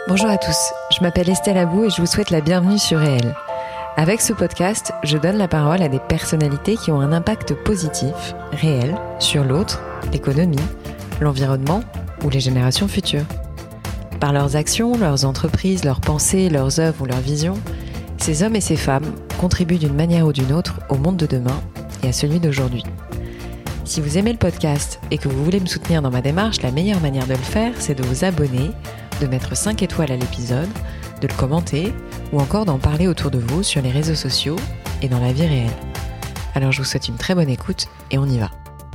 Bonjour à tous, je m'appelle Estelle Abou et je vous souhaite la bienvenue sur Réel. Avec ce podcast, je donne la parole à des personnalités qui ont un impact positif, réel, sur l'autre, l'économie, l'environnement ou les générations futures. Par leurs actions, leurs entreprises, leurs pensées, leurs œuvres ou leurs visions, ces hommes et ces femmes contribuent d'une manière ou d'une autre au monde de demain et à celui d'aujourd'hui. Si vous aimez le podcast et que vous voulez me soutenir dans ma démarche, la meilleure manière de le faire, c'est de vous abonner, de mettre 5 étoiles à l'épisode, de le commenter ou encore d'en parler autour de vous sur les réseaux sociaux et dans la vie réelle. Alors je vous souhaite une très bonne écoute et on y va.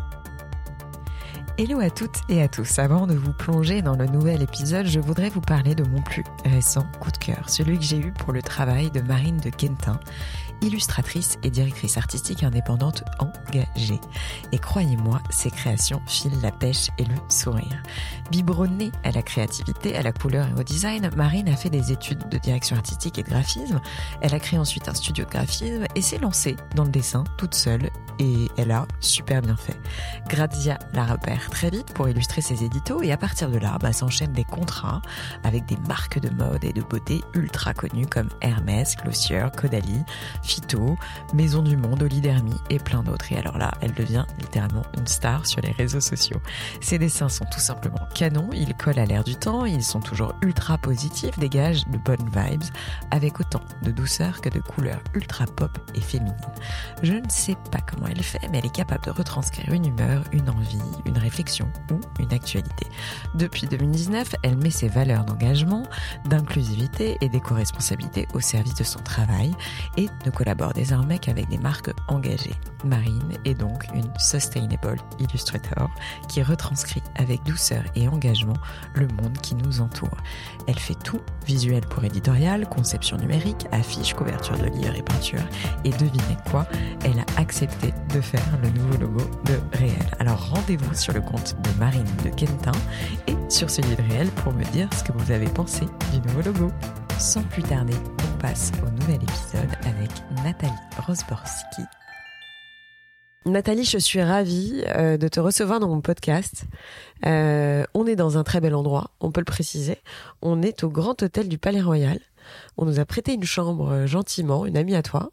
Hello à toutes et à tous. Avant de vous plonger dans le nouvel épisode, je voudrais vous parler de mon plus récent coup de cœur, celui que j'ai eu pour le travail de Marine de Quentin, illustratrice et directrice artistique indépendante engagée. Et croyez-moi, ses créations filent la pêche et le sourire. Biberonnée à la créativité, à la couleur et au design, Marine a fait des études de direction artistique et de graphisme. Elle a créé ensuite un studio de graphisme et s'est lancée dans le dessin toute seule. Et elle a super bien fait. Grazia la repère très vite pour illustrer ses éditos et à partir de là, s'enchaînent des contrats avec des marques de mode et de beauté ultra connues comme Hermès, Glossier, Caudalie, Phyto, Maison du Monde, Olidermie et plein d'autres. Et alors là, elle devient littéralement une star sur les réseaux sociaux. Ses dessins sont tout simplement canons, ils collent à l'air du temps, ils sont toujours ultra positifs, dégagent de bonnes vibes avec autant de douceur que de couleurs ultra pop et féminines. Je ne sais pas comment elle fait, mais elle est capable de retranscrire une humeur, une envie, une réflexion ou une actualité. Depuis 2019, elle met ses valeurs d'engagement, d'inclusivité et d'éco-responsabilité au service de son travail et ne collabore désormais qu'avec des marques engagées. Marine est donc une Sustainable Illustrator qui retranscrit avec douceur et engagement le monde qui nous entoure. Elle fait tout, visuel pour éditorial, conception numérique, affiches, couverture de livres et peinture. Et devinez quoi, elle a accepté de faire le nouveau logo de Réel. Alors rendez-vous sur le compte de Marine de Quentin et sur celui de Réel pour me dire ce que vous avez pensé du nouveau logo. Sans plus tarder, on passe au nouvel épisode avec Nathalie Rozborski. Nathalie, je suis ravie de te recevoir dans mon podcast. On est dans un très bel endroit, on peut le préciser. On est au Grand Hôtel du Palais Royal. On nous a prêté une chambre gentiment, une amie à toi.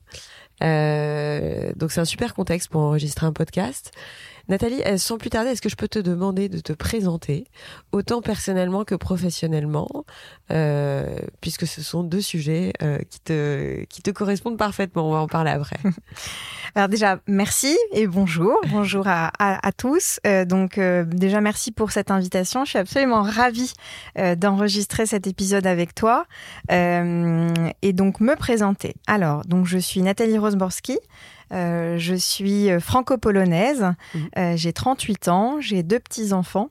Donc c'est un super contexte pour enregistrer un podcast. Nathalie, sans plus tarder, est-ce que je peux te demander de te présenter, autant personnellement que professionnellement, puisque ce sont deux sujets qui te correspondent parfaitement. On va en parler après. Alors déjà, merci et bonjour. Bonjour à tous. Déjà, merci pour cette invitation. Je suis absolument ravie d'enregistrer cet épisode avec toi et donc me présenter. Alors, donc je suis Nathalie Rozborski. Je suis franco-polonaise, j'ai 38 ans, j'ai 2 petits-enfants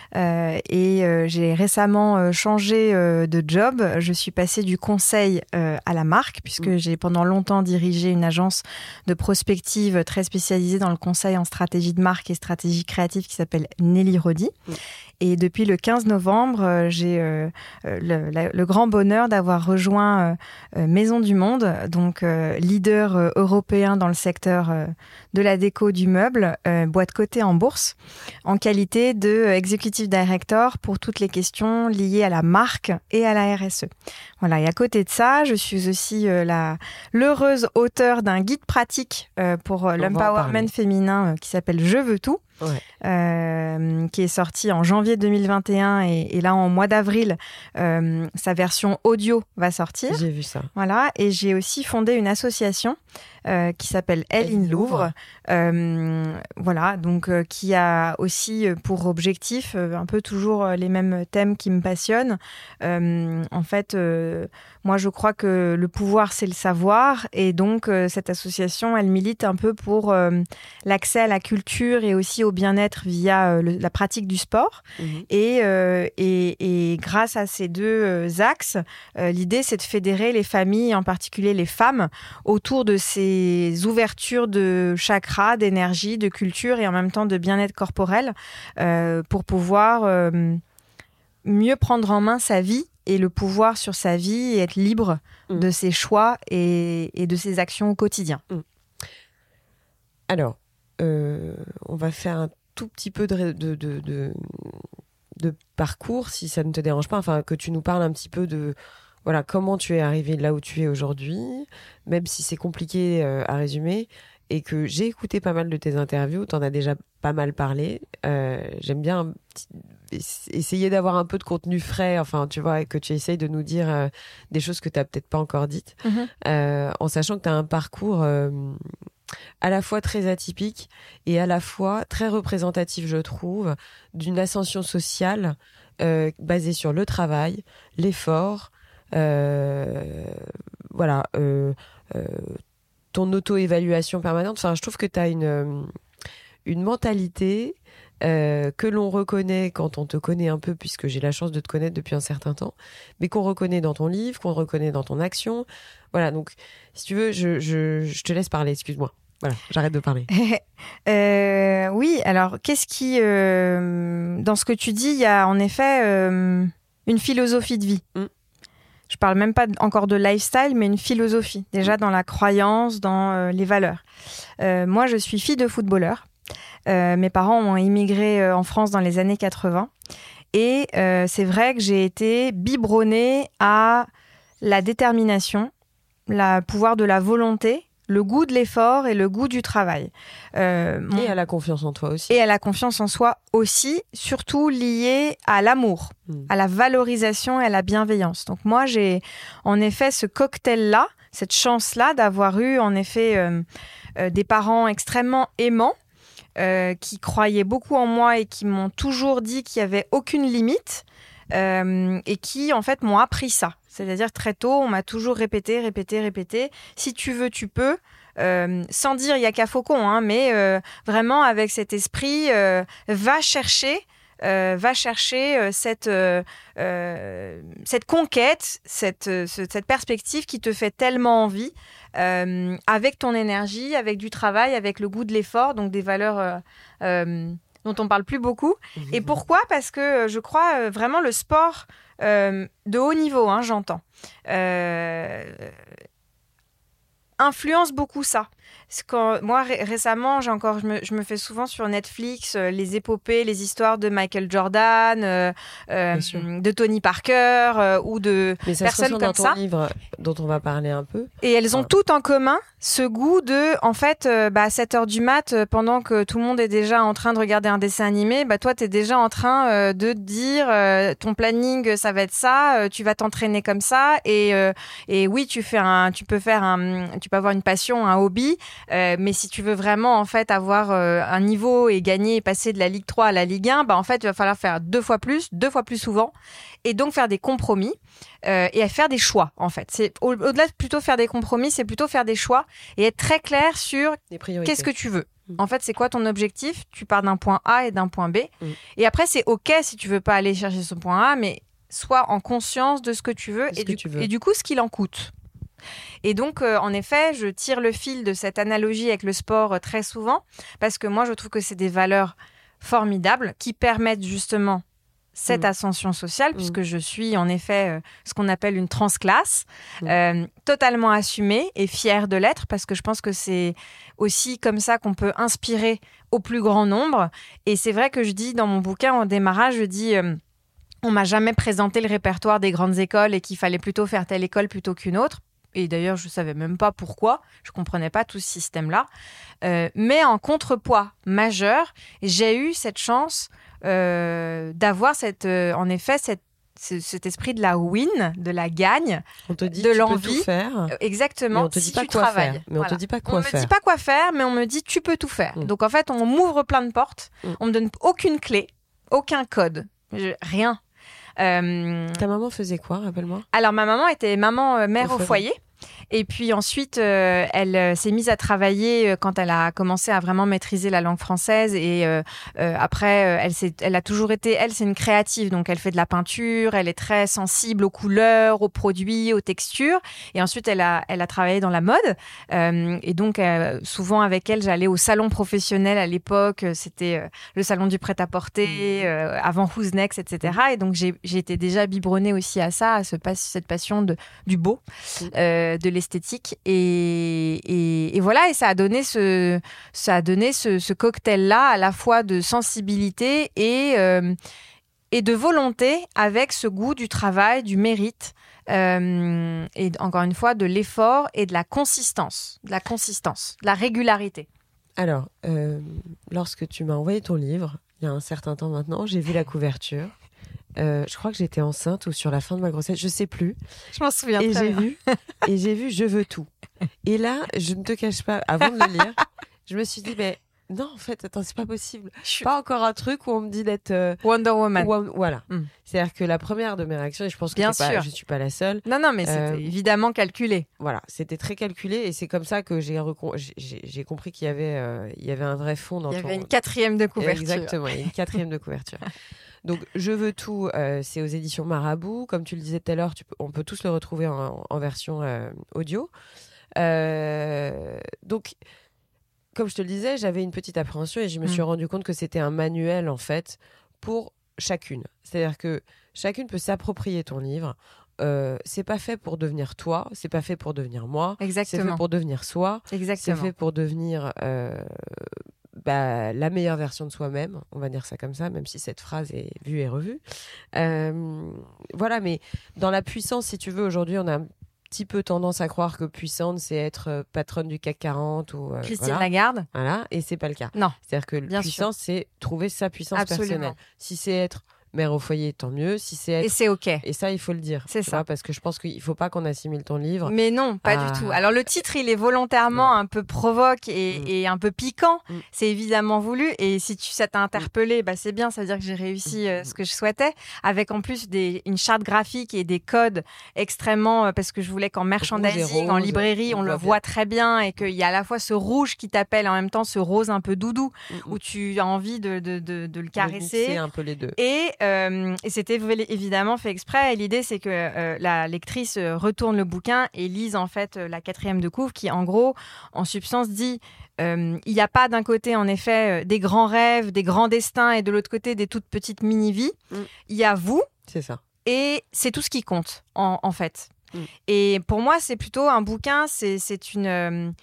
et j'ai récemment changé de job. Je suis passée du conseil à la marque puisque j'ai pendant longtemps dirigé une agence de prospective très spécialisée dans le conseil en stratégie de marque et stratégie créative qui s'appelle Nelly Rodi. Et depuis le 15 novembre, j'ai le grand bonheur d'avoir rejoint Maison du Monde, donc leader européen dans le secteur de la déco du meuble, boîte cotée en bourse, en qualité de Executive Director pour toutes les questions liées à la marque et à la RSE. Voilà. Et à côté de ça, je suis aussi l'heureuse auteure d'un guide pratique pour l'empowerment féminin qui s'appelle Je veux tout. Ouais. Qui est sorti en janvier 2021 et là en mois d'avril sa version audio va sortir. J'ai vu ça. Voilà, et j'ai aussi fondé une association qui s'appelle Elle in Louvre. Voilà, donc qui a aussi pour objectif un peu toujours les mêmes thèmes qui me passionnent. En fait, moi je crois que le pouvoir c'est le savoir et donc cette association elle milite un peu pour l'accès à la culture et aussi au bien-être via la pratique du sport. Et grâce à ces deux axes, l'idée c'est de fédérer les familles, en particulier les femmes, autour de ces ouvertures de chakras, d'énergie, de culture et en même temps de bien-être corporel pour pouvoir mieux prendre en main sa vie et le pouvoir sur sa vie et être libre de ses choix et de ses actions au quotidien. Alors, on va faire un tout petit peu parcours, si ça ne te dérange pas, enfin que tu nous parles un petit peu de voilà comment tu es arrivé là où tu es aujourd'hui, même si c'est compliqué à résumer, et que j'ai écouté pas mal de tes interviews, t'en as déjà pas mal parlé. J'aime bien essayer d'avoir un peu de contenu frais, enfin tu vois, et que tu essayes de nous dire des choses que t'as peut-être pas encore dites, en sachant que t'as un parcours à la fois très atypique et à la fois très représentatif, je trouve, d'une ascension sociale basée sur le travail, l'effort, voilà, ton auto-évaluation permanente. Enfin, je trouve que tu as une mentalité que l'on reconnaît quand on te connaît un peu, puisque j'ai la chance de te connaître depuis un certain temps, mais qu'on reconnaît dans ton livre, qu'on reconnaît dans ton action. Voilà, donc si tu veux, je te laisse parler, excuse-moi. Voilà, j'arrête de parler. Oui, alors qu'est-ce qui... dans ce que tu dis, il y a en effet une philosophie de vie. Je parle même pas encore de lifestyle, mais une philosophie. Déjà dans la croyance, dans les valeurs. Moi, je suis fille de footballeur. Mes parents ont immigré en France dans les années 80. Et c'est vrai que j'ai été biberonnée à la détermination, le pouvoir de la volonté, le goût de l'effort et le goût du travail. Et à la confiance en toi aussi. Et à la confiance en soi aussi, surtout liée à l'amour, à la valorisation et à la bienveillance. Donc moi, j'ai en effet ce cocktail-là, cette chance-là d'avoir eu en effet des parents extrêmement aimants, qui croyaient beaucoup en moi et qui m'ont toujours dit qu'il n'y avait aucune limite et qui en fait m'ont appris ça. C'est-à-dire très tôt, on m'a toujours répété, si tu veux, tu peux. Sans dire il y a qu'à Faucon, hein, mais vraiment avec cet esprit, va chercher cette conquête, cette perspective qui te fait tellement envie, avec ton énergie, avec du travail, avec le goût de l'effort, donc des valeurs dont on parle plus beaucoup. Et pourquoi ? Parce que je crois vraiment le sport de haut niveau, hein, j'entends, influence beaucoup ça. Moi, récemment, je me fais souvent sur Netflix les épopées, les histoires de Michael Jordan, de Tony Parker ou de personnes comme ça. Dans ton livre dont on va parler un peu. Et elles ont toutes en commun ce goût de, en fait, à 7h du mat, pendant que tout le monde est déjà en train de regarder un dessin animé, toi, tu es déjà en train de te dire ton planning, ça va être ça, tu vas t'entraîner comme ça. Et oui, tu peux avoir une passion, un hobby. Mais si tu veux vraiment en fait avoir un niveau et gagner et passer de la Ligue 3 à la Ligue 1, en fait il va falloir faire 2 fois plus souvent, et donc faire des compromis et faire des choix en fait. C'est au-delà de plutôt faire des compromis, c'est plutôt faire des choix et être très clair sur qu'est-ce que tu veux. En fait, c'est quoi ton objectif ? Tu pars d'un point A et d'un point B. Et après, c'est OK si tu veux pas aller chercher ce point A, mais sois en conscience de ce que tu veux et du coup, ce qu'il en coûte. Et donc, en effet, je tire le fil de cette analogie avec le sport très souvent, parce que moi, je trouve que c'est des valeurs formidables qui permettent justement cette ascension sociale, puisque je suis en effet ce qu'on appelle une transclasse, totalement assumée et fière de l'être, parce que je pense que c'est aussi comme ça qu'on peut inspirer au plus grand nombre. Et c'est vrai que je dis dans mon bouquin, en démarrage, je dis... on m'a jamais présenté le répertoire des grandes écoles et qu'il fallait plutôt faire telle école plutôt qu'une autre. Et d'ailleurs, je ne savais même pas pourquoi. Je ne comprenais pas tout ce système-là. Mais en contrepoids majeur, j'ai eu cette chance d'avoir en effet cet esprit de la win, de la gagne, on te dit de tu l'envie. Peux tout faire, exactement. Mais on te dit pas quoi faire. Mais on te dit pas quoi faire. On me dit pas quoi faire, mais on me dit tu peux tout faire. Donc en fait, on m'ouvre plein de portes. On me donne aucune clé, aucun code, rien. Ta maman faisait quoi, rappelle-moi ? Alors ma maman était mère au foyer. Et puis ensuite, elle s'est mise à travailler quand elle a commencé à vraiment maîtriser la langue française. Et après, elle a toujours été... Elle, c'est une créative. Donc, elle fait de la peinture. Elle est très sensible aux couleurs, aux produits, aux textures. Et ensuite, elle a travaillé dans la mode. Et donc, souvent, avec elle, j'allais au salon professionnel à l'époque. C'était le salon du prêt-à-porter, avant Who's Next, etc. Et donc, j'ai été déjà biberonnée aussi à ça, à cette passion du beau, de l'esthétique. Et voilà, et ça a donné ce cocktail-là, à la fois de sensibilité et de volonté avec ce goût du travail, du mérite, et encore une fois, de l'effort et de la consistance, de la régularité. Alors, lorsque tu m'as envoyé ton livre, il y a un certain temps maintenant, j'ai vu la couverture. Je crois que j'étais enceinte ou sur la fin de ma grossesse, je sais plus. Je m'en souviens et très bien. Et j'ai vu Je veux tout. Et là, je ne te cache pas, avant de le lire, je me suis dit, mais non, en fait, attends, c'est pas possible. Pas encore un truc où on me dit d'être Wonder Woman. Voilà. C'est-à-dire que la première de mes réactions, et je pense que je suis pas la seule. Non, mais c'était évidemment calculé. Voilà, c'était très calculé, et c'est comme ça que j'ai compris qu'il y avait un vrai fond dans ton... Il y avait une 4e de couverture. Exactement, il y a une 4e de couverture. Donc, Je veux tout, c'est aux éditions Marabout. Comme tu le disais tout à l'heure, on peut tous le retrouver en version audio. Donc, comme je te le disais, j'avais une petite appréhension et je me suis rendu compte que c'était un manuel, en fait, pour chacune. C'est-à-dire que chacune peut s'approprier ton livre. C'est pas fait pour devenir toi, c'est pas fait pour devenir moi. Exactement. C'est fait pour devenir soi. Exactement. C'est fait pour devenir... la meilleure version de soi-même, on va dire ça comme ça, même si cette phrase est vue et revue. Voilà, mais dans la puissance, si tu veux, aujourd'hui, on a un petit peu tendance à croire que puissante, c'est être patronne du CAC 40 ou Christine Lagarde. Voilà, et c'est pas le cas. Non. C'est-à-dire que puissance, c'est trouver sa puissance personnelle. Si c'est être mère au foyer, tant mieux. Si c'est être... Et c'est OK. Et ça, il faut le dire. C'est ça. Vois, parce que je pense qu'il faut pas qu'on assimile ton livre. Mais non, pas du tout. Alors, le titre, il est volontairement un peu provoque et un peu piquant. C'est évidemment voulu. Et si ça t'a interpellé, c'est bien. Ça veut dire que j'ai réussi ce que je souhaitais. Avec en plus une charte graphique et des codes extrêmement... parce que je voulais qu'en merchandising, en librairie, on le voit très bien. Et qu'il y a à la fois ce rouge qui t'appelle et en même temps ce rose un peu doudou où tu as envie de le caresser. C'est un peu les deux. Et c'était évidemment fait exprès. Et l'idée, c'est que la lectrice retourne le bouquin et lise en fait la 4e de couve qui, en gros, en substance, dit il n'y a pas d'un côté, en effet, des grands rêves, des grands destins et de l'autre côté, des toutes petites mini-vies. Il y a vous. C'est ça. Et c'est tout ce qui compte, en fait. Et pour moi, c'est plutôt un bouquin, c'est une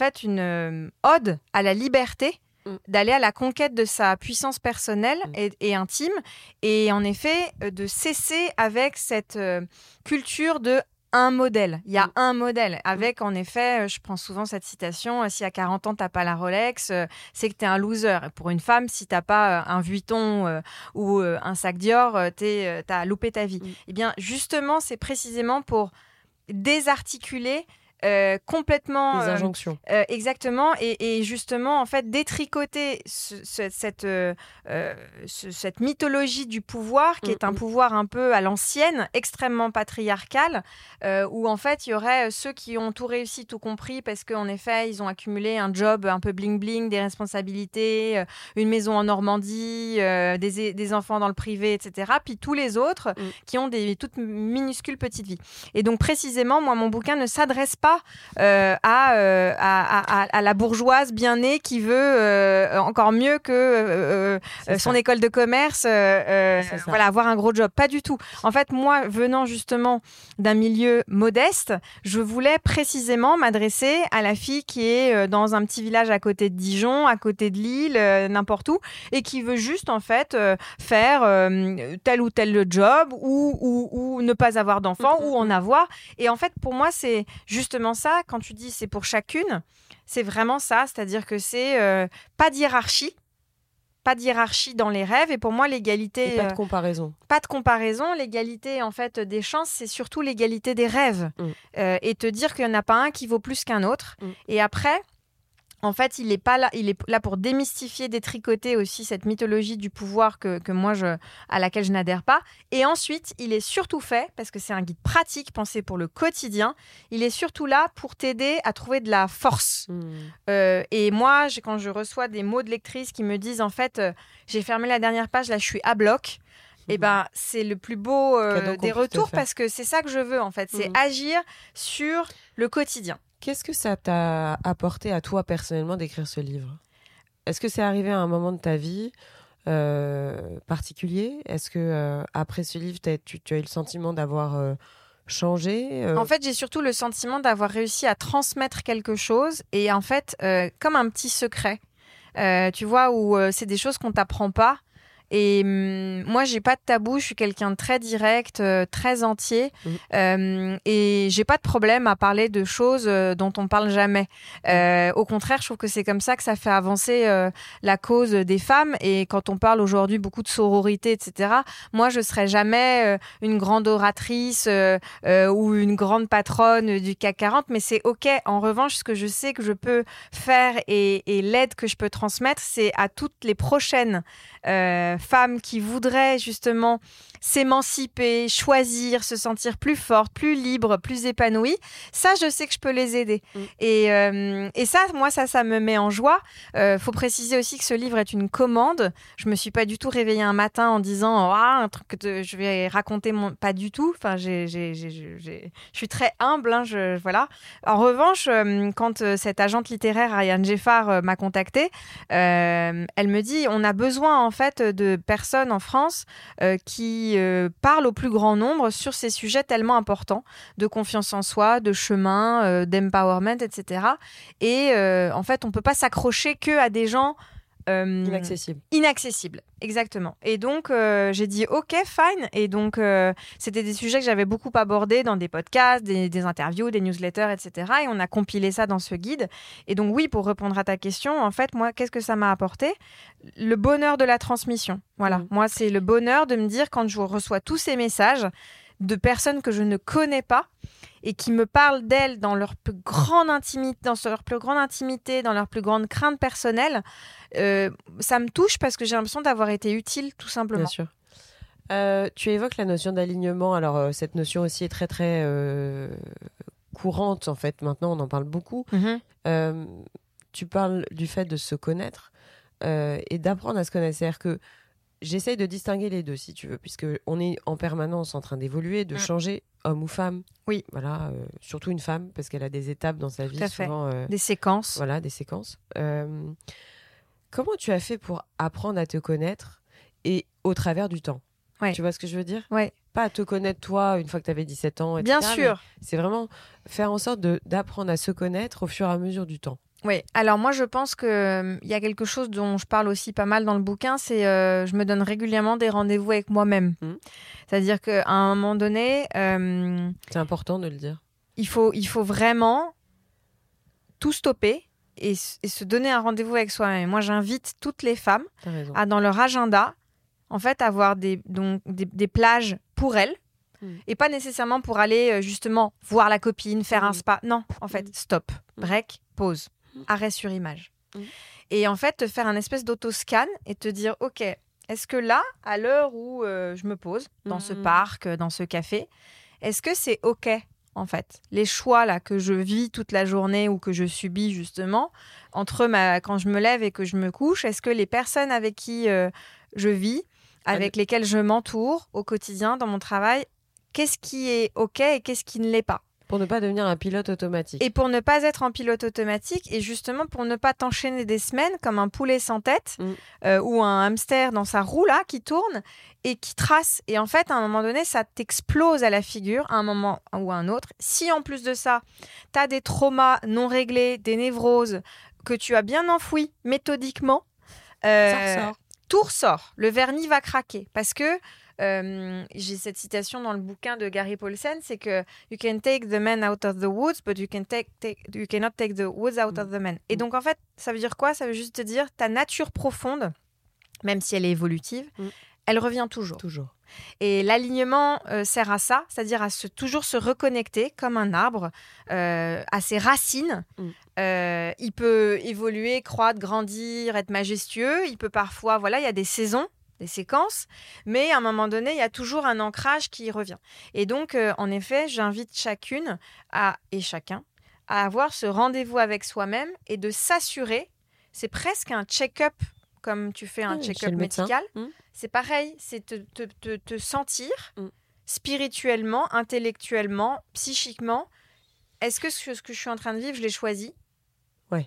ode à la liberté d'aller à la conquête de sa puissance personnelle et intime, et en effet de cesser avec cette culture de un modèle. Il y a un modèle avec, en effet, je prends souvent cette citation, si à 40 ans t'as pas la Rolex, c'est que t'es un loser. Et pour une femme, si t'as pas un Vuitton ou un sac Dior, t'as loupé ta vie. Eh bien justement, c'est précisément pour désarticuler complètement les injonctions exactement, et justement en fait détricoter cette mythologie du pouvoir qui est un pouvoir un peu à l'ancienne, extrêmement patriarcal, où en fait il y aurait ceux qui ont tout réussi, tout compris parce qu'en effet ils ont accumulé un job un peu bling bling, des responsabilités, une maison en Normandie, des enfants dans le privé, etc. Puis tous les autres qui ont des toutes minuscules petites vies. Et donc précisément, moi mon bouquin ne s'adresse pas à la bourgeoise bien née qui veut encore mieux que son école de commerce, avoir un gros job. Pas du tout. En fait, moi, venant justement d'un milieu modeste, je voulais précisément m'adresser à la fille qui est dans un petit village à côté de Dijon, à côté de Lille, n'importe où, et qui veut juste en fait faire tel ou tel job ou ne pas avoir d'enfants ou en avoir. Et en fait, pour moi, c'est justement ça, quand tu dis c'est pour chacune, c'est vraiment ça, c'est-à-dire que c'est pas de hiérarchie dans les rêves, et pour moi l'égalité... Et pas de comparaison. Pas de comparaison, l'égalité en fait des chances, c'est surtout l'égalité des rêves. Et te dire qu'il n'y en a pas un qui vaut plus qu'un autre. Et après... En fait, il est là pour démystifier, détricoter aussi cette mythologie du pouvoir que moi à laquelle je n'adhère pas. Et ensuite, il est surtout fait, parce que c'est un guide pratique pensé pour le quotidien, il est surtout là pour t'aider à trouver de la force. Et moi, quand je reçois des mots de lectrices qui me disent en fait, j'ai fermé la dernière page, là je suis à bloc. Et c'est le plus beau des retours, parce que c'est ça que je veux en fait, c'est agir sur le quotidien. Qu'est-ce que ça t'a apporté à toi personnellement d'écrire ce livre ? Est-ce que c'est arrivé à un moment de ta vie particulier ? Est-ce que après ce livre, tu as eu le sentiment d'avoir changé ? En fait, j'ai surtout le sentiment d'avoir réussi à transmettre quelque chose, et en fait, comme un petit secret, tu vois, où c'est des choses qu'on t'apprend pas. Et moi, j'ai pas de tabou. Je suis quelqu'un de très direct, très entier. Et j'ai pas de problème à parler de choses dont on parle jamais. Au contraire, je trouve que c'est comme ça que ça fait avancer la cause des femmes. Et quand on parle aujourd'hui beaucoup de sororité, etc., moi, je serai jamais une grande oratrice ou une grande patronne du CAC 40, mais c'est OK. En revanche, ce que je sais que je peux faire et l'aide que je peux transmettre, c'est à toutes les prochaines femmes qui voudraient justement s'émanciper, choisir, se sentir plus forte, plus libre, plus épanouie. Ça, je sais que je peux les aider. Et ça, moi, ça me met en joie. Faut préciser aussi que ce livre est une commande. Je me suis pas du tout réveillée un matin en disant un truc que je vais raconter pas du tout. Enfin, je suis très humble. Voilà. En revanche, quand cette agente littéraire Ariane Geffard m'a contactée, elle me dit on a besoin en fait de personnes en France qui parlent au plus grand nombre sur ces sujets tellement importants de confiance en soi, de chemin, d'empowerment, etc. Et en fait, on peut pas s'accrocher que à des gens inaccessibles, exactement. Et donc, j'ai dit OK, fine. Et donc, c'était des sujets que j'avais beaucoup abordés dans des podcasts, des interviews, des newsletters, etc. Et on a compilé ça dans ce guide. Et donc, oui, pour répondre à ta question, en fait, moi, qu'est-ce que ça m'a apporté ? Le bonheur de la transmission. Voilà. Moi, c'est le bonheur de me dire quand je reçois tous ces messages de personnes que je ne connais pas et qui me parlent d'elles dans leur plus grande intimité, dans leur plus grande crainte personnelle, ça me touche parce que j'ai l'impression d'avoir été utile, tout simplement. Bien sûr. Tu évoques la notion d'alignement. Alors, cette notion aussi est très, très courante, en fait. Maintenant, on en parle beaucoup. Tu parles du fait de se connaître et d'apprendre à se connaître. C'est-à-dire que j'essaye de distinguer les deux, si tu veux, puisqu'on est en permanence en train d'évoluer, de changer, homme ou femme. Oui. Voilà, surtout une femme, parce qu'elle a des étapes dans sa vie. Tout à fait. Souvent, des séquences. Voilà, des séquences. Comment tu as fait pour apprendre à te connaître et au travers du temps ? Ouais. Tu vois ce que je veux dire ? Ouais. Pas à te connaître toi une fois que tu avais 17 ans, etc. Bien sûr. C'est vraiment faire en sorte d'apprendre à se connaître au fur et à mesure du temps. Oui, alors moi je pense qu'il y a quelque chose dont je parle aussi pas mal dans le bouquin, c'est je me donne régulièrement des rendez-vous avec moi-même. C'est-à-dire qu'à un moment donné... c'est important de le dire. Il faut vraiment tout stopper et se donner un rendez-vous avec soi-même. Moi j'invite toutes les femmes à dans leur agenda, en fait, avoir des plages pour elles. Et pas nécessairement pour aller justement voir la copine, faire un spa. Non, en fait, stop, break, pause. Arrêt sur image. Et en fait, te faire un espèce d'autoscan et te dire, OK, est-ce que là, à l'heure où je me pose, dans ce parc, dans ce café, est-ce que c'est OK, en fait, les choix là que je vis toute la journée ou que je subis justement, entre quand je me lève et que je me couche, est-ce que les personnes avec qui je vis, avec lesquelles je m'entoure au quotidien, dans mon travail, qu'est-ce qui est OK et qu'est-ce qui ne l'est pas ? Pour ne pas devenir un pilote automatique. Et pour ne pas être en pilote automatique et justement pour ne pas t'enchaîner des semaines comme un poulet sans tête ou un hamster dans sa roue là qui tourne et qui trace. Et en fait, à un moment donné, ça t'explose à la figure à un moment ou à un autre. Si en plus de ça, tu as des traumas non réglés, des névroses que tu as bien enfouis méthodiquement, ça ressort. Tout ressort. Le vernis va craquer parce que j'ai cette citation dans le bouquin de Gary Paulsen, c'est que you can take the man out of the woods, but you cannot take the woods out of the man. Et donc en fait, ça veut dire quoi ? Ça veut juste te dire ta nature profonde, même si elle est évolutive, elle revient toujours. Et l'alignement sert à ça, c'est-à-dire à toujours se reconnecter comme un arbre à ses racines. Il peut évoluer, croître, grandir, être majestueux. Il peut parfois, il y a des saisons, des séquences, mais à un moment donné, il y a toujours un ancrage qui revient. Et donc, en effet, j'invite chacune et chacun à avoir ce rendez-vous avec soi-même et de s'assurer, c'est presque un check-up, comme tu fais un check-up médical. C'est pareil, c'est te sentir spirituellement, intellectuellement, psychiquement. Est-ce que ce que je suis en train de vivre, je l'ai choisi ? Ouais.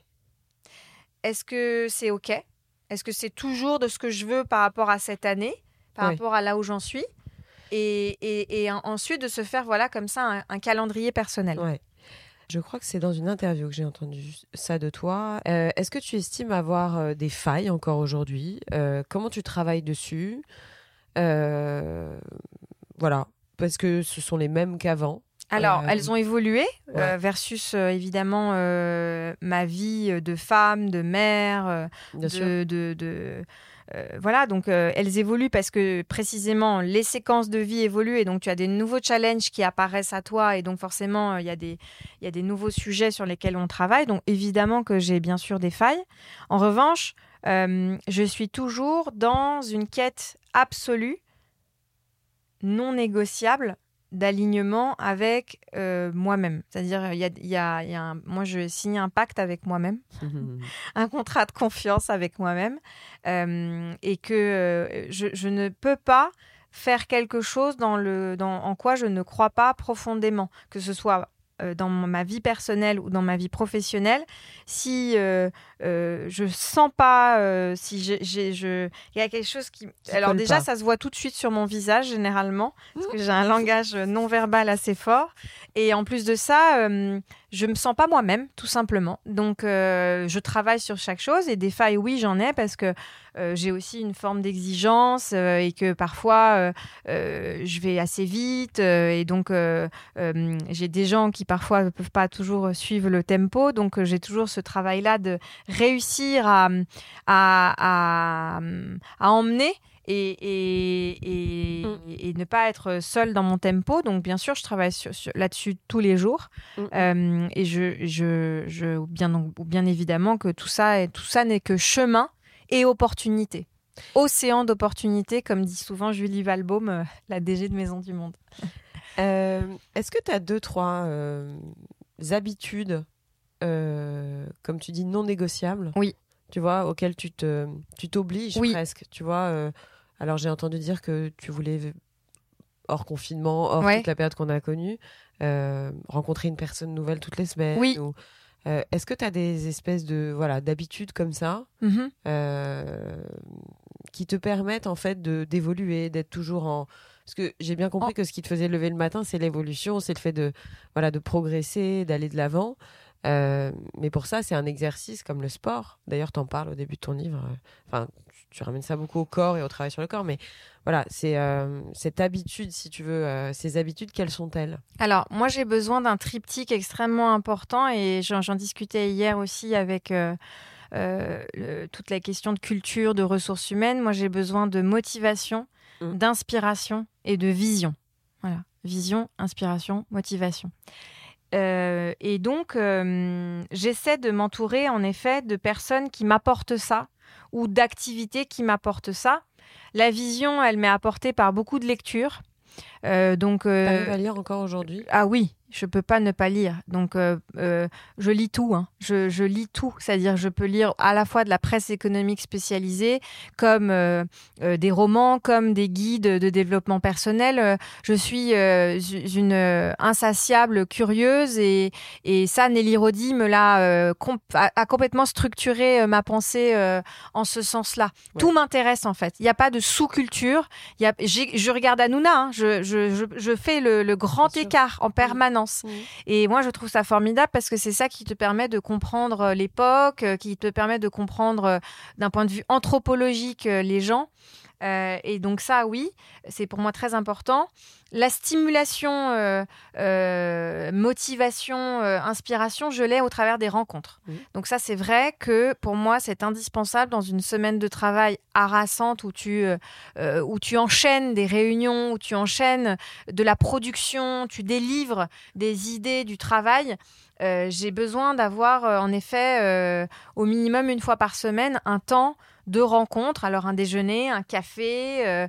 Est-ce que c'est OK ? Est-ce que c'est toujours de ce que je veux par rapport à cette année, par rapport à là où j'en suis ? Et ensuite, de se faire, comme ça, un calendrier personnel. Ouais. Je crois que c'est dans une interview que j'ai entendu ça de toi. Est-ce que tu estimes avoir des failles encore aujourd'hui ? Comment tu travailles dessus ? Voilà, parce que ce sont les mêmes qu'avant. Alors, elles ont évolué versus évidemment ma vie de femme, de mère, voilà, donc elles évoluent parce que précisément les séquences de vie évoluent et donc tu as des nouveaux challenges qui apparaissent à toi et donc forcément il y a des nouveaux sujets sur lesquels on travaille. Donc évidemment que j'ai bien sûr des failles. En revanche, je suis toujours dans une quête absolue, non négociable, d'alignement avec moi-même. C'est-à-dire, moi, je signe un pacte avec moi-même, un contrat de confiance avec moi-même, et que je ne peux pas faire quelque chose en quoi je ne crois pas profondément, que ce soit dans ma vie personnelle ou dans ma vie professionnelle, si je sens pas, si il y a quelque chose qui... Alors déjà, ça se voit tout de suite sur mon visage, généralement, parce que j'ai un langage non-verbal assez fort. Et en plus de ça, je me sens pas moi-même, tout simplement. Donc, je travaille sur chaque chose. Et des failles, oui, j'en ai, parce que j'ai aussi une forme d'exigence et que parfois, je vais assez vite. Et donc, j'ai des gens qui parfois ne peuvent pas toujours suivre le tempo. Donc, j'ai toujours ce travail-là de réussir à emmener et ne pas être seule dans mon tempo. Donc, bien sûr, je travaille là-dessus tous les jours. Et bien évidemment que tout ça n'est que chemin et opportunité. Océan d'opportunités, comme dit souvent Julie Walbaum, la DG de Maison du Monde. Est-ce que tu as 2-3 habitudes, comme tu dis, non négociables ? Oui. Tu vois, auxquelles tu t'obliges presque. Tu vois, alors j'ai entendu dire que tu voulais, hors confinement, hors toute la période qu'on a connue, rencontrer une personne nouvelle toutes les semaines. Oui. Est-ce que tu as des espèces d'habitudes comme ça qui te permettent en fait d'évoluer, d'être toujours en... Parce que j'ai bien compris que ce qui te faisait lever le matin, c'est l'évolution, c'est le fait de progresser, d'aller de l'avant. Mais pour ça, c'est un exercice comme le sport. D'ailleurs, tu en parles au début de ton livre. Enfin, tu ramènes ça beaucoup au corps et au travail sur le corps. Mais voilà, c'est cette habitude, si tu veux, ces habitudes, quelles sont-elles ? Alors, moi, j'ai besoin d'un triptyque extrêmement important et j'en discutais hier aussi avec toute la question de culture, de ressources humaines. Moi, j'ai besoin de motivation, d'inspiration et de vision. Voilà, vision, inspiration, motivation. Et donc, j'essaie de m'entourer, en effet, de personnes qui m'apportent ça ou d'activités qui m'apportent ça. La vision, elle m'est apportée par beaucoup de lectures. T'arrives à lire encore aujourd'hui ? Ah oui, je peux pas ne pas lire. Donc, je lis tout. Je lis tout. C'est-à-dire, je peux lire à la fois de la presse économique spécialisée, comme des romans, comme des guides de développement personnel. Je suis une insatiable curieuse et ça, Nelly Rodi me a complètement structuré ma pensée en ce sens-là. Ouais. Tout m'intéresse, en fait. Il n'y a pas de sous-culture. Je regarde Hanouna. Je fais le grand écart en permanence. Et moi, je trouve ça formidable parce que c'est ça qui te permet de comprendre l'époque, qui te permet de comprendre d'un point de vue anthropologique les gens. Et donc ça, oui, c'est pour moi très important. La stimulation, motivation, inspiration, je l'ai au travers des rencontres. Donc ça, c'est vrai que pour moi, c'est indispensable dans une semaine de travail harassante où tu enchaînes des réunions, où tu enchaînes de la production, tu délivres des idées du travail. J'ai besoin d'avoir, en effet, au minimum une fois par semaine, un temps de rencontre, alors un déjeuner, un café,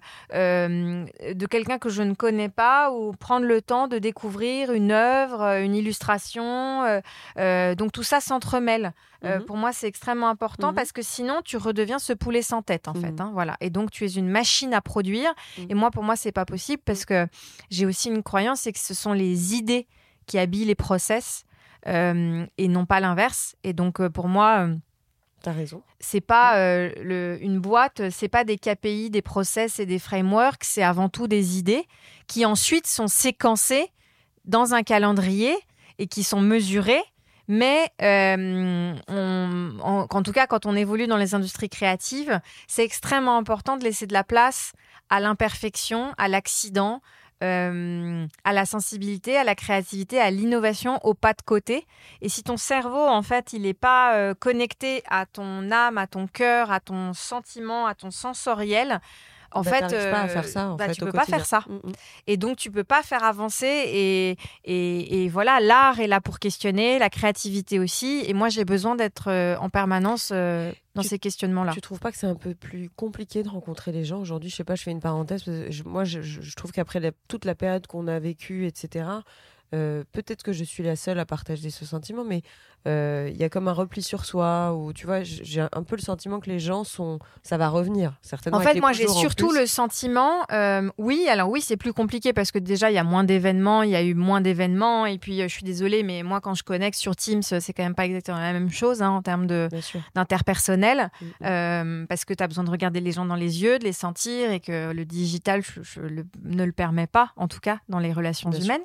de quelqu'un que je ne connais pas, ou prendre le temps de découvrir une œuvre, une illustration. Donc tout ça s'entremêle. Pour moi, c'est extrêmement important parce que sinon, tu redeviens ce poulet sans tête, en fait. Voilà. Et donc, tu es une machine à produire. Et moi, pour moi, c'est pas possible parce que j'ai aussi une croyance, c'est que ce sont les idées qui habillent les process et non pas l'inverse. Et donc, pour moi... T'as raison. C'est pas une boîte, c'est pas des KPI, des process et des frameworks, c'est avant tout des idées qui ensuite sont séquencées dans un calendrier et qui sont mesurés. Mais en tout cas, quand on évolue dans les industries créatives, c'est extrêmement important de laisser de la place à l'imperfection, à l'accident, à la sensibilité, à la créativité, à l'innovation, au pas de côté. Et si ton cerveau, en fait, il n'est pas connecté à ton âme, à ton cœur, à ton sentiment, à ton sensoriel, en fait, t'arrives pas à faire ça, tu peux pas faire ça. Et donc, tu peux pas faire avancer. Et voilà, l'art est là pour questionner, la créativité aussi. Et moi, j'ai besoin d'être en permanence dans ces questionnements-là. Tu trouves pas que c'est un peu plus compliqué de rencontrer les gens aujourd'hui? Je sais pas, je fais une parenthèse. Moi, je trouve qu'après toute la période qu'on a vécue, etc., peut-être que je suis la seule à partager ce sentiment, mais il y a comme un repli sur soi, où tu vois, j'ai un peu le sentiment que les gens ça va revenir certainement. En fait, moi j'ai surtout le sentiment, oui, c'est plus compliqué parce que déjà il y a moins d'événements, il y a eu moins d'événements, et puis je suis désolée, mais moi quand je connecte sur Teams, c'est quand même pas exactement la même chose en termes d'interpersonnel, parce que tu as besoin de regarder les gens dans les yeux, de les sentir, et que le digital ne le permet pas, en tout cas dans les relations humaines.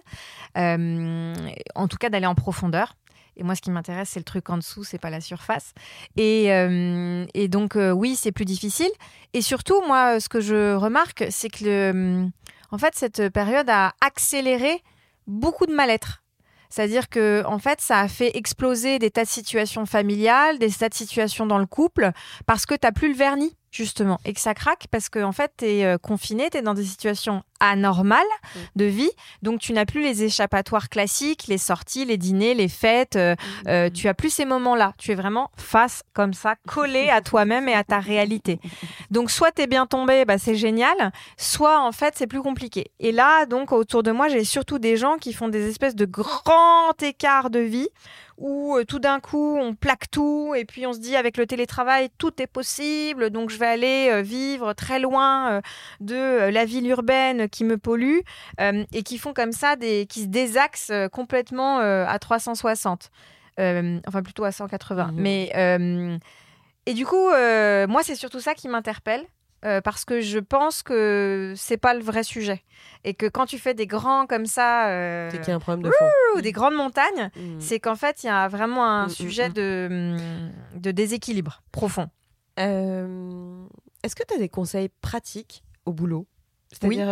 En tout cas d'aller en profondeur. Et moi, ce qui m'intéresse, c'est le truc en dessous, c'est pas la surface. Et donc, oui, c'est plus difficile. Et surtout, moi, ce que je remarque, c'est que en fait, cette période a accéléré beaucoup de mal-être. C'est-à-dire que, en fait, ça a fait exploser des tas de situations familiales, des tas de situations dans le couple, parce que t'as plus le vernis, justement, et que ça craque parce que, en fait, t'es confiné, t'es dans des situations anormales de vie, donc tu n'as plus les échappatoires classiques, les sorties, les dîners, les fêtes, tu as plus ces moments-là. Tu es vraiment face, comme ça, collé à toi-même et à ta réalité. Donc, soit t'es bien tombé, c'est génial, soit, en fait, c'est plus compliqué. Et là, donc, autour de moi, j'ai surtout des gens qui font des espèces de grands écarts de vie, où tout d'un coup, on plaque tout, et puis on se dit, avec le télétravail, tout est possible, donc je vais aller vivre très loin de la ville urbaine qui me pollue, et qui font comme ça, qui se désaxent complètement à 360. Enfin, plutôt à 180. Mais, et du coup, moi, c'est surtout ça qui m'interpelle. Parce que je pense que c'est pas le vrai sujet, et que quand tu fais des grands comme ça, c'est qu'il y a un problème de fond, ou des grandes montagnes, c'est qu'en fait il y a vraiment un sujet de déséquilibre profond. Est-ce que tu as des conseils pratiques au boulot? C'est-à-dire,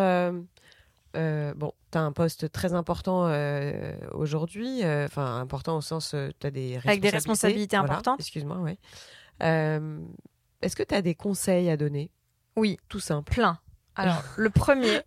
bon, tu as un poste très important aujourd'hui, enfin important au sens, tu as des responsabilités. Avec des responsabilités importantes. Excuse-moi, ouais. Est-ce que tu as des conseils à donner? Oui, tout simple. Plein. Alors, le premier,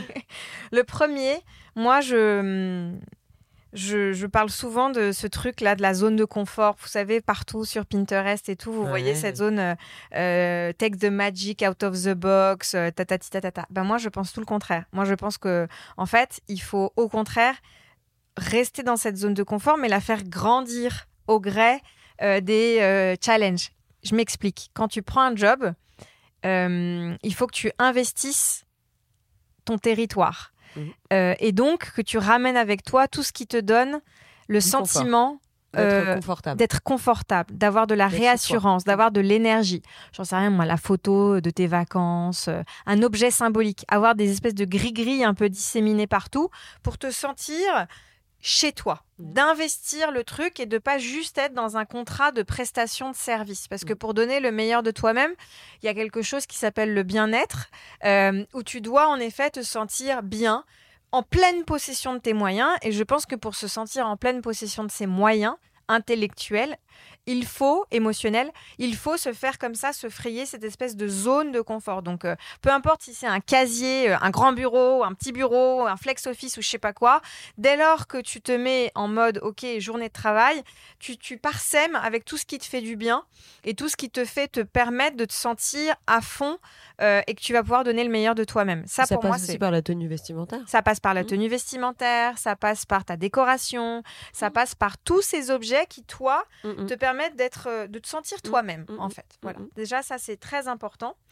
moi, je parle souvent de ce truc-là, de la zone de confort. Vous savez, partout sur Pinterest et tout, vous voyez cette zone take the magic out of the box, tatati tatata. Moi, je pense tout le contraire. Moi, je pense que, en fait, il faut au contraire rester dans cette zone de confort, mais la faire grandir au gré des challenges. Je m'explique. Quand tu prends un job, il faut que tu investisses ton territoire. Et donc, que tu ramènes avec toi tout ce qui te donne le sentiment d'être confortable, d'avoir de la réassurance, d'avoir de l'énergie. J'en sais rien, moi, la photo de tes vacances, un objet symbolique, avoir des espèces de gris-gris un peu disséminés partout pour te sentir chez toi, d'investir le truc et de pas juste être dans un contrat de prestation de service. Parce que pour donner le meilleur de toi-même, il y a quelque chose qui s'appelle le bien-être, où tu dois en effet te sentir bien, en pleine possession de tes moyens. Et je pense que pour se sentir en pleine possession de ses moyens intellectuels, émotionnel, il faut se faire comme ça, se frayer cette espèce de zone de confort. Donc, peu importe si c'est un casier, un grand bureau, un petit bureau, un flex office ou je sais pas quoi, dès lors que tu te mets en mode, ok, journée de travail, tu parsèmes avec tout ce qui te fait du bien et tout ce qui te fait te permettre de te sentir à fond et que tu vas pouvoir donner le meilleur de toi-même. Ça pour moi, passe aussi par la tenue vestimentaire. Ça passe par la tenue vestimentaire, ça passe par ta décoration, ça passe par tous ces objets qui, toi, te permettre de te sentir toi-même, en fait. Voilà. Déjà, ça, c'est très important.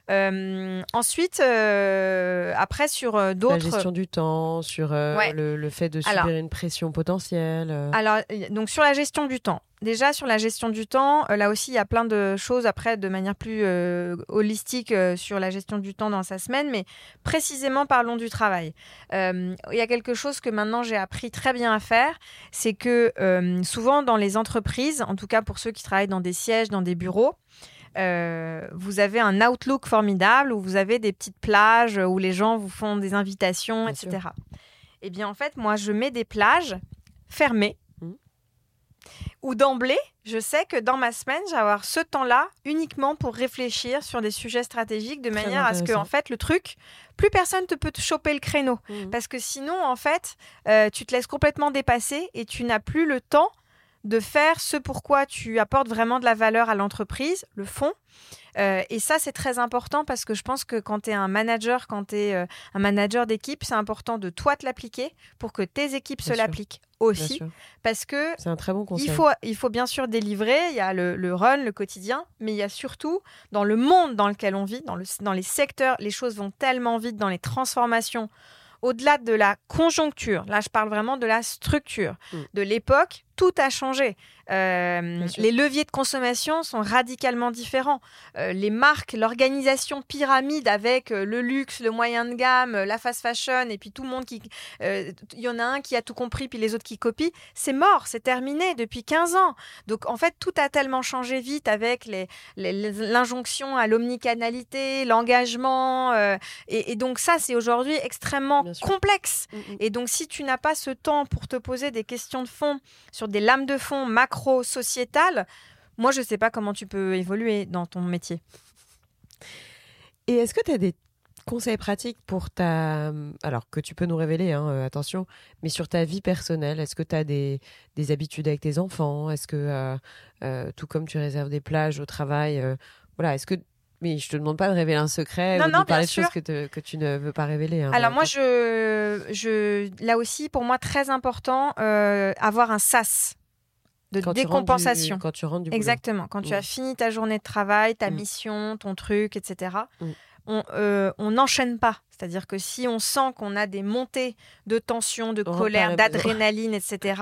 Ensuite, après, sur d'autres... La gestion du temps, sur le fait de subir une pression potentielle. Alors, donc sur la gestion du temps. Déjà, sur la gestion du temps, là aussi, il y a plein de choses après, de manière plus holistique sur la gestion du temps dans sa semaine. Mais précisément, parlons du travail. Il y a quelque chose que maintenant, j'ai appris très bien à faire. C'est que souvent, dans les entreprises, en tout cas pour ceux qui travaillent dans des sièges, dans des bureaux, vous avez un Outlook formidable où vous avez des petites plages où les gens vous font des invitations, Bien etc. sûr. Eh bien, en fait, moi, je mets des plages fermées où d'emblée, je sais que dans ma semaine, je vais avoir ce temps-là uniquement pour réfléchir sur des sujets stratégiques de Très manière à ce que, en fait, le truc, plus personne ne peut te choper le créneau. Parce que sinon, en fait, tu te laisses complètement dépasser et tu n'as plus le temps de faire ce pourquoi tu apportes vraiment de la valeur à l'entreprise, le fond. Et ça, c'est très important parce que je pense que quand tu es un manager, quand tu es un manager d'équipe, c'est important de toi te l'appliquer pour que tes équipes se l'appliquent aussi. Parce que c'est un très bon conseil. Il faut bien sûr délivrer, il y a le run, le quotidien, mais il y a surtout dans le monde dans lequel on vit, dans les secteurs, les choses vont tellement vite dans les transformations. Au-delà de la conjoncture, là je parle vraiment de la structure, de l'époque, tout a changé. Les leviers de consommation sont radicalement différents. Les marques, l'organisation pyramide avec le luxe, le moyen de gamme, la fast fashion, et puis tout le monde qui... Il y en a un qui a tout compris, puis les autres qui copient. C'est mort, c'est terminé depuis 15 ans. Donc en fait, tout a tellement changé vite avec l'injonction à l'omnicanalité, l'engagement. Et donc ça, c'est aujourd'hui extrêmement complexe. Et donc si tu n'as pas ce temps pour te poser des questions de fond sur des lames de fond macro-sociétales, moi, je ne sais pas comment tu peux évoluer dans ton métier. Et est-ce que tu as des conseils pratiques pour alors que tu peux nous révéler, attention, mais sur ta vie personnelle, est-ce que tu as des habitudes avec tes enfants? Est-ce que, tout comme tu réserves des plages au travail, est-ce que... Mais je te demande pas de révéler un secret ou de parler de choses que tu ne veux pas révéler. Alors moi, là aussi, pour moi, très important, avoir un sas de décompensation. Quand tu rentres du boulot. Exactement. Quand tu as fini ta journée de travail, ta mission, ton truc, etc., on n'enchaîne pas. C'est-à-dire que si on sent qu'on a des montées de tension, de colère, d'adrénaline, etc.,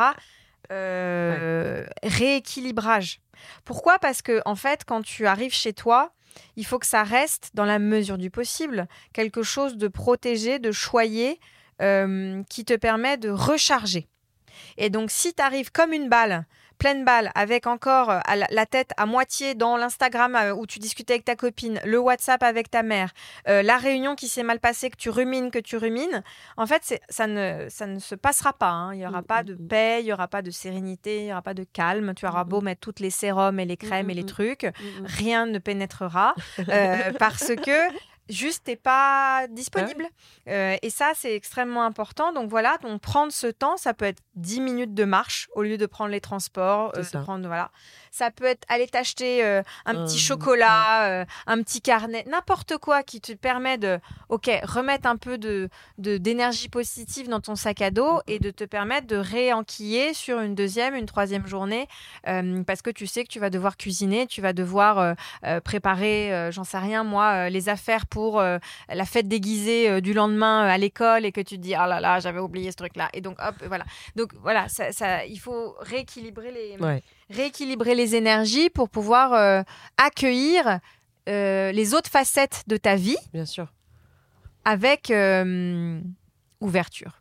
rééquilibrage. Pourquoi ? Parce que, en fait, quand tu arrives chez toi, il faut que ça reste, dans la mesure du possible, quelque chose de protégé, de choyé, qui te permet de recharger. Et donc, si tu arrives comme une balle, pleine balle, avec encore la tête à moitié dans l'Instagram où tu discutais avec ta copine, le WhatsApp avec ta mère, la réunion qui s'est mal passée, que tu rumines, en fait, ça ne se passera pas. Il n'y aura pas de paix, il n'y aura pas de sérénité, il n'y aura pas de calme. Tu auras beau mettre toutes les sérums et les crèmes et les trucs, rien ne pénétrera parce que... juste, t'es pas disponible. Et ça, c'est extrêmement important. Donc voilà, prendre ce temps, ça peut être 10 minutes de marche au lieu de prendre les transports. Ça peut être aller t'acheter un petit chocolat, un petit carnet, n'importe quoi qui te permet de remettre un peu d'énergie positive dans ton sac à dos et de te permettre de réenquiller sur une deuxième, une troisième journée parce que tu sais que tu vas devoir cuisiner, tu vas devoir préparer, j'en sais rien moi, les affaires pour la fête déguisée du lendemain à l'école et que tu te dis « Ah là là, j'avais oublié ce truc-là ». Et donc, hop, voilà. Donc, voilà, il faut rééquilibrer les énergies pour pouvoir accueillir les autres facettes de ta vie. Bien sûr. Avec ouverture.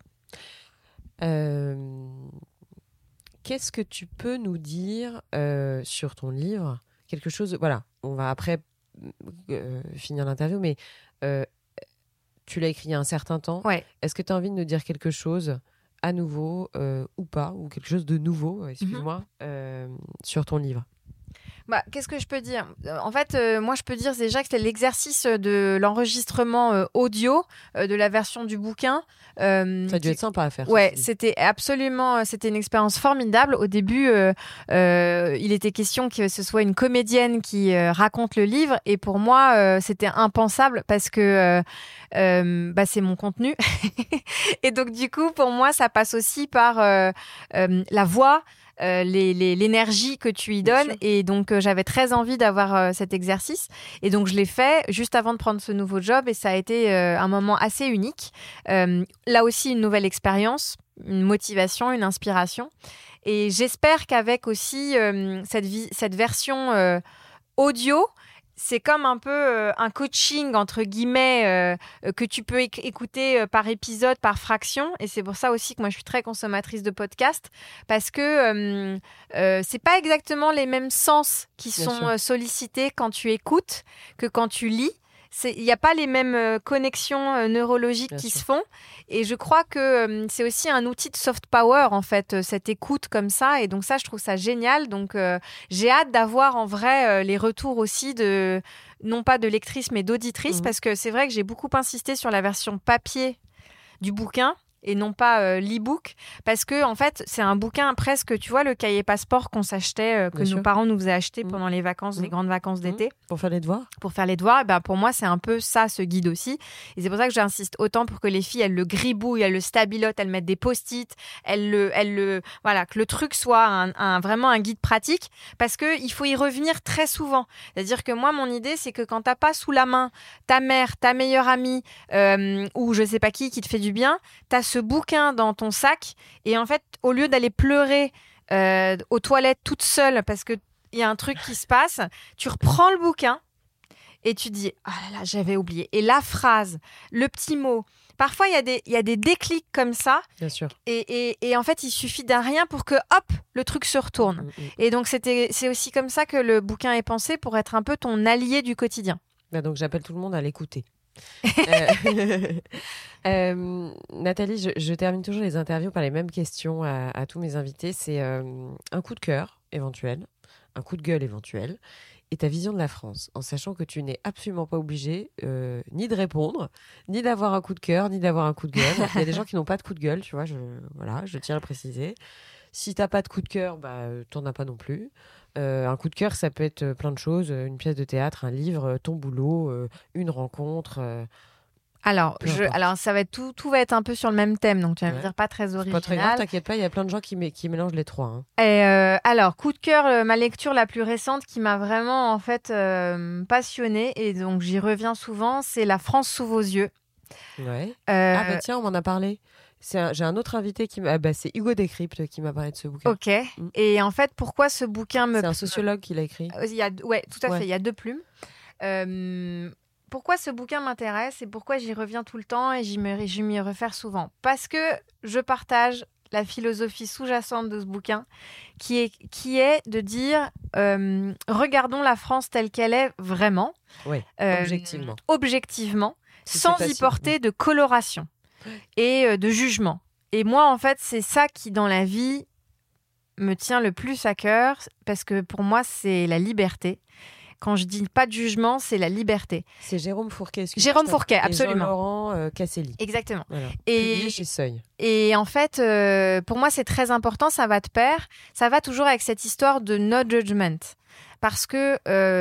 Qu'est-ce que tu peux nous dire sur ton livre ? Quelque chose... Voilà, on va après... finir l'interview, mais tu l'as écrit il y a un certain temps. Ouais. Est-ce que tu as envie de nous dire quelque chose à nouveau ou pas, ou quelque chose de nouveau, excuse-moi, sur ton livre? Qu'est-ce que je peux dire ? En fait, moi, je peux dire déjà que c'était l'exercice de l'enregistrement audio de la version du bouquin. Ça a dû être sympa à faire. Ouais, c'était une expérience formidable. Au début, il était question que ce soit une comédienne qui raconte le livre. Et pour moi, c'était impensable parce que c'est mon contenu. Et donc, du coup, pour moi, ça passe aussi par la voix, l'énergie que tu y donnes. Et donc, j'avais très envie d'avoir cet exercice. Et donc, je l'ai fait juste avant de prendre ce nouveau job. Et ça a été un moment assez unique. Là aussi, une nouvelle expérience, une motivation, une inspiration. Et j'espère qu'avec aussi cette version audio, c'est comme un peu un coaching, entre guillemets, que tu peux écouter par épisode, par fraction. Et c'est pour ça aussi que moi, je suis très consommatrice de podcasts, parce que c'est pas exactement les mêmes sens qui sont sollicités quand tu écoutes que quand tu lis. Il n'y a pas les mêmes connexions neurologiques qui se font. Et je crois que c'est aussi un outil de soft power, en fait, cette écoute comme ça. Et donc ça, je trouve ça génial. Donc j'ai hâte d'avoir en vrai les retours aussi non pas de lectrices, mais d'auditrices. Parce que c'est vrai que j'ai beaucoup insisté sur la version papier du bouquin et non pas l'e-book, parce que en fait c'est un bouquin presque, tu vois, le cahier passeport qu'on s'achetait, que nos parents nous faisaient acheter pendant les vacances, les grandes vacances d'été. Pour faire les devoirs. Et ben, pour moi c'est un peu ça, ce guide aussi. Et c'est pour ça que j'insiste autant pour que les filles elles le gribouillent, elles le stabilotent, elles mettent des post-it, voilà, que le truc soit vraiment un guide pratique, parce que il faut y revenir très souvent. C'est-à-dire que moi, mon idée, c'est que quand t'as pas sous la main ta mère, ta meilleure amie ou je sais pas qui te fait du bien, t'as ce bouquin dans ton sac, et en fait, au lieu d'aller pleurer aux toilettes toute seule parce qu'il y a un truc qui se passe, tu reprends le bouquin et tu dis « Ah là là, j'avais oublié ». Et la phrase, le petit mot, parfois il y a des déclics comme ça. Bien sûr. Et en fait, il suffit d'un rien pour que, hop, le truc se retourne. Et donc, c'est aussi comme ça que le bouquin est pensé, pour être un peu ton allié du quotidien. Bah donc, j'appelle tout le monde à l'écouter. Nathalie, je termine toujours les interviews par les mêmes questions à tous mes invités. C'est un coup de cœur éventuel, un coup de gueule éventuel, et ta vision de la France, en sachant que tu n'es absolument pas obligé ni de répondre, ni d'avoir un coup de cœur, ni d'avoir un coup de gueule. Il y a des gens qui n'ont pas de coup de gueule, tu vois, je tiens à le préciser. Si t'as pas de coup de cœur, t'en as pas non plus. Un coup de cœur, ça peut être plein de choses, une pièce de théâtre, un livre, ton boulot, une rencontre. Alors, ça va être tout va être un peu sur le même thème, donc tu vas me dire pas très original. Pas très grave, t'inquiète pas, il y a plein de gens qui mélangent les trois. Hein. Et alors, coup de cœur, ma lecture la plus récente qui m'a vraiment en fait passionnée, et donc j'y reviens souvent, c'est La France sous vos yeux. Ouais. Tiens, on m'en a parlé. J'ai un autre invité c'est Hugo Décrypte qui m'a parlé de ce bouquin. Ok. Et en fait, pourquoi ce bouquin C'est un sociologue qui l'a écrit. Ouais, tout à fait. Il y a 2 plumes. Pourquoi ce bouquin m'intéresse et pourquoi j'y reviens tout le temps et je m'y réfère souvent? Parce que je partage la philosophie sous-jacente de ce bouquin, qui est de dire regardons la France telle qu'elle est vraiment. Ouais, objectivement, sans y porter de coloration et de jugement. Et moi, en fait, c'est ça qui, dans la vie, me tient le plus à cœur, parce que pour moi, c'est la liberté. Quand je dis pas de jugement, c'est la liberté. C'est Jérôme Fourquet. Jérôme Fourquet, absolument. Jean-Laurent Casselli. Exactement. Voilà. Publié chez Seuil. Et en fait, pour moi, c'est très important, ça va de pair. Ça va toujours avec cette histoire de no judgment. Parce que...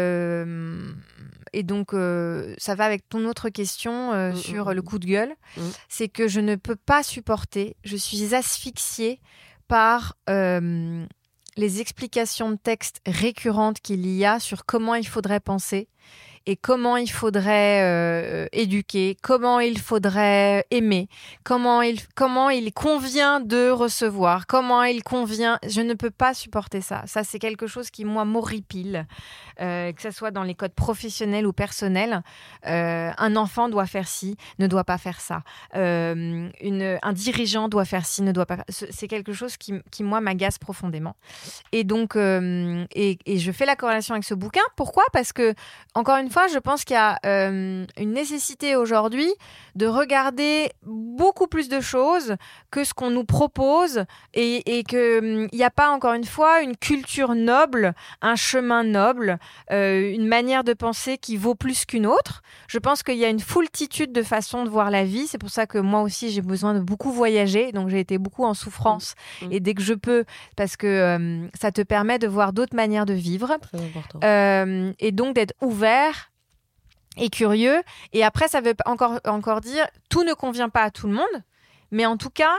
et donc, ça va avec ton autre question sur le coup de gueule. C'est que je ne peux pas supporter, je suis asphyxiée par les explications de texte récurrentes qu'il y a sur comment il faudrait penser et comment il faudrait éduquer, comment il faudrait aimer, comment il convient de recevoir, comment il convient... Je ne peux pas supporter ça. Ça, c'est quelque chose qui, moi, m'horripile, que ce soit dans les codes professionnels ou personnels. Un enfant doit faire ci, ne doit pas faire ça. Un dirigeant doit faire ci, ne doit pas faire... C'est quelque chose qui moi, m'agace profondément. Et donc, et je fais la corrélation avec ce bouquin. Pourquoi ? Parce que, encore une fois, je pense qu'il y a une nécessité aujourd'hui de regarder beaucoup plus de choses que ce qu'on nous propose, et qu'il n'y a pas, encore une fois, une culture noble, un chemin noble, une manière de penser qui vaut plus qu'une autre. Je pense qu'il y a une foultitude de façons de voir la vie. C'est pour ça que moi aussi, j'ai besoin de beaucoup voyager. Donc, j'ai été beaucoup en souffrance. Et dès que je peux, parce que ça te permet de voir d'autres manières de vivre. Très important. Et donc, d'être ouvert et curieux. Et après, ça veut encore dire, tout ne convient pas à tout le monde. Mais en tout cas,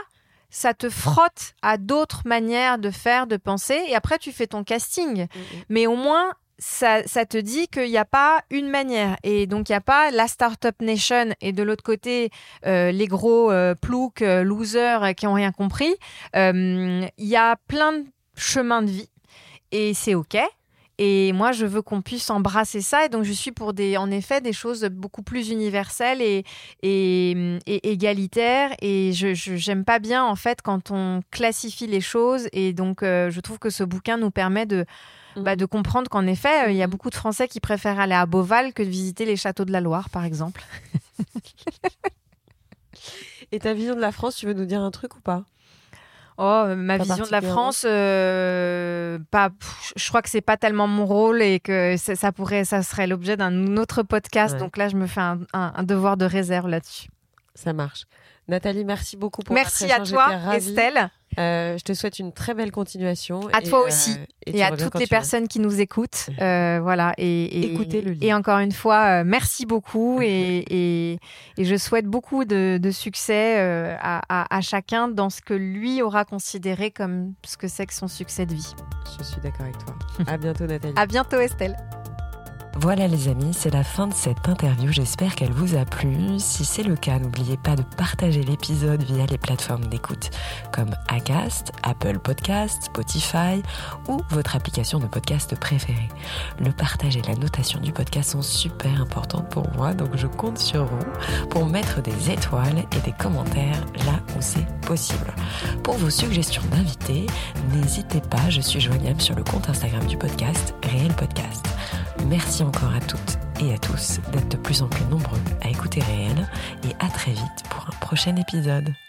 ça te frotte à d'autres manières de faire, de penser, et après tu fais ton casting. Mais au moins, ça te dit qu'il n'y a pas une manière. Et donc, il n'y a pas la Startup Nation et de l'autre côté, les gros ploucs, losers qui n'ont rien compris. Il y a plein de chemins de vie et c'est OK. Et moi, je veux qu'on puisse embrasser ça. Et donc, je suis pour en effet des choses beaucoup plus universelles et égalitaires. Et j'aime pas bien, en fait, quand on classifie les choses. Et donc, je trouve que ce bouquin nous permet de comprendre qu'en effet, il y a beaucoup de Français qui préfèrent aller à Beauval que de visiter les châteaux de la Loire, par exemple. Et ta vision de la France, tu veux nous dire un truc ou pas ? Ma vision de la France, je crois que c'est pas tellement mon rôle et que ça serait l'objet d'un autre podcast. Ouais. Donc là, je me fais un devoir de réserve là-dessus. Ça marche. Nathalie, merci beaucoup pour notre échange. Merci à toi, Estelle. Je te souhaite une très belle continuation. À toi aussi. Et à toutes les personnes qui nous écoutent. Voilà. Écoutez le livre. Et encore une fois, merci beaucoup. et je souhaite beaucoup de succès à chacun dans ce que lui aura considéré comme ce que c'est que son succès de vie. Je suis d'accord avec toi. À bientôt, Nathalie. À bientôt, Estelle. Voilà les amis, c'est la fin de cette interview, j'espère qu'elle vous a plu. Si c'est le cas, n'oubliez pas de partager l'épisode via les plateformes d'écoute comme Acast, Apple Podcasts, Spotify ou votre application de podcast préférée. Le partage et la notation du podcast sont super importantes pour moi, donc je compte sur vous pour mettre des étoiles et des commentaires là où c'est possible. Pour vos suggestions d'invités, n'hésitez pas, je suis joignable sur le compte Instagram du podcast, Réel Podcast. Merci encore à toutes et à tous d'être de plus en plus nombreux à écouter Réel et à très vite pour un prochain épisode.